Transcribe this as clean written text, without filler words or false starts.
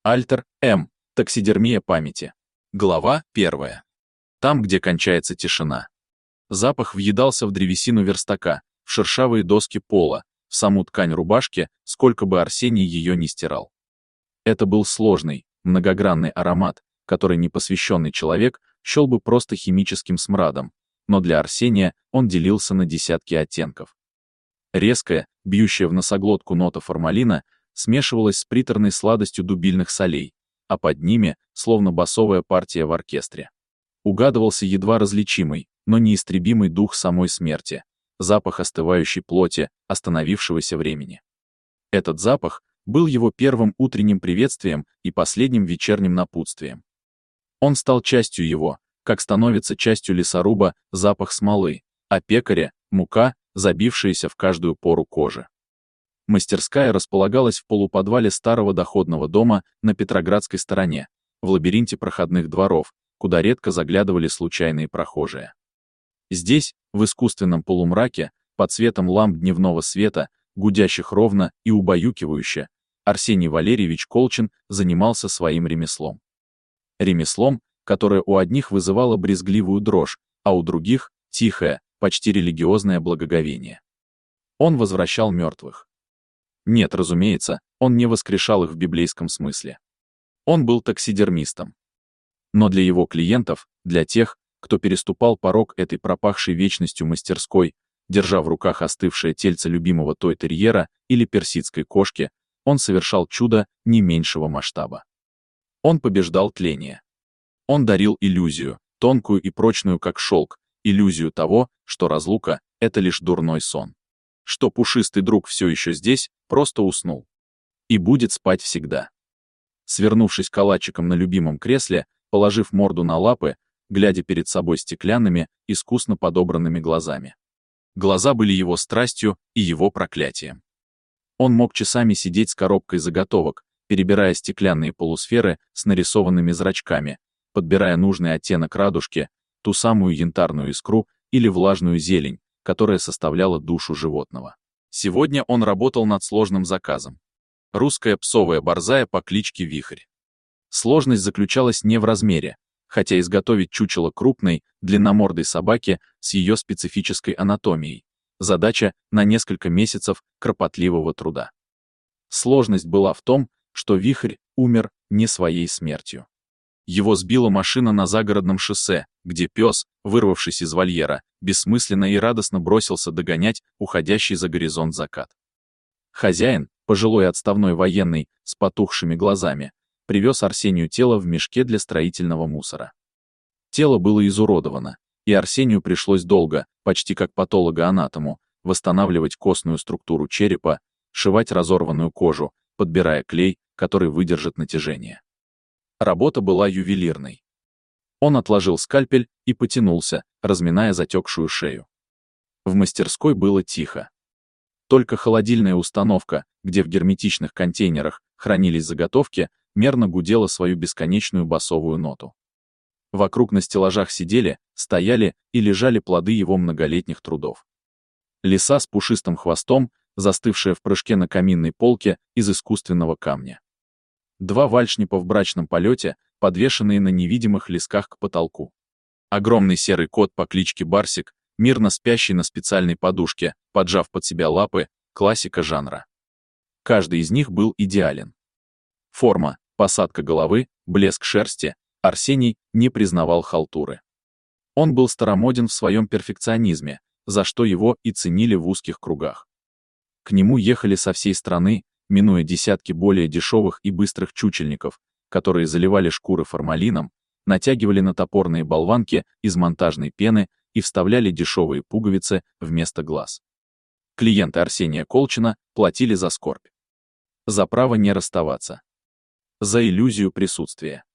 Альтер М. Таксидермия памяти. Глава 1. Там, где кончается тишина. Запах въедался в древесину верстака, в шершавые доски пола, в саму ткань рубашки, сколько бы Арсений ее ни стирал. Это был сложный, многогранный аромат, который непосвященный человек счел бы просто химическим смрадом, но для Арсения он делился на десятки оттенков. Резкая, бьющая в носоглотку нота формалина смешивалась с приторной сладостью дубильных солей, а под ними, словно басовая партия в оркестре, угадывался едва различимый, но неистребимый дух самой смерти, запах остывающей плоти, остановившегося времени. Этот запах был его первым утренним приветствием и последним вечерним напутствием. Он стал частью его, как становится частью лесоруба запах смолы, а пекаря — мука, забившаяся в каждую пору кожи. Мастерская располагалась в полуподвале старого доходного дома на Петроградской стороне, в лабиринте проходных дворов, куда редко заглядывали случайные прохожие. Здесь, в искусственном полумраке, под светом ламп дневного света, гудящих ровно и убаюкивающе, Арсений Валерьевич Колчин занимался своим ремеслом. Ремеслом, которое у одних вызывало брезгливую дрожь, а у других — тихое, почти религиозное благоговение. Он возвращал мертвых. Нет, разумеется, он не воскрешал их в библейском смысле. Он был таксидермистом. Но для его клиентов, для тех, кто переступал порог этой пропахшей вечностью мастерской, держа в руках остывшее тельце любимого той-терьера или персидской кошки, он совершал чудо не меньшего масштаба. Он побеждал тление. Он дарил иллюзию, тонкую и прочную как шелк, иллюзию того, что разлука — это лишь дурной сон. Что пушистый друг все еще здесь, просто уснул. И будет спать всегда. Свернувшись калачиком на любимом кресле, положив морду на лапы, глядя перед собой стеклянными, искусно подобранными глазами. Глаза были его страстью и его проклятием. Он мог часами сидеть с коробкой заготовок, перебирая стеклянные полусферы с нарисованными зрачками, подбирая нужный оттенок радужки, ту самую янтарную искру или влажную зелень, которая составляла душу животного. Сегодня он работал над сложным заказом. Русская псовая борзая по кличке Вихрь. Сложность заключалась не в размере, хотя изготовить чучело крупной, длинномордой собаки с ее специфической анатомией — задача на несколько месяцев кропотливого труда. Сложность была в том, что Вихрь умер не своей смертью. Его сбила машина на загородном шоссе, где пес, вырвавшись из вольера, бессмысленно и радостно бросился догонять уходящий за горизонт закат. Хозяин, пожилой отставной военный, с потухшими глазами, привез Арсению тело в мешке для строительного мусора. Тело было изуродовано, и Арсению пришлось долго, почти как патологоанатому, восстанавливать костную структуру черепа, сшивать разорванную кожу, подбирая клей, который выдержит натяжение. Работа была ювелирной. Он отложил скальпель и потянулся, разминая затекшую шею. В мастерской было тихо. Только холодильная установка, где в герметичных контейнерах хранились заготовки, мерно гудела свою бесконечную басовую ноту. Вокруг на стеллажах сидели, стояли и лежали плоды его многолетних трудов. Лиса с пушистым хвостом, застывшая в прыжке на каминной полке из искусственного камня. Два вальшнепа в брачном полете, подвешенные на невидимых лесках к потолку. Огромный серый кот по кличке Барсик, мирно спящий на специальной подушке, поджав под себя лапы, классика жанра. Каждый из них был идеален. Форма, посадка головы, блеск шерсти, Арсений не признавал халтуры. Он был старомоден в своем перфекционизме, за что его и ценили в узких кругах. К нему ехали со всей страны, минуя десятки более дешевых и быстрых чучельников, которые заливали шкуры формалином, натягивали на топорные болванки из монтажной пены и вставляли дешевые пуговицы вместо глаз. Клиенты Арсения Колчина платили за скорбь. За право не расставаться. За иллюзию присутствия.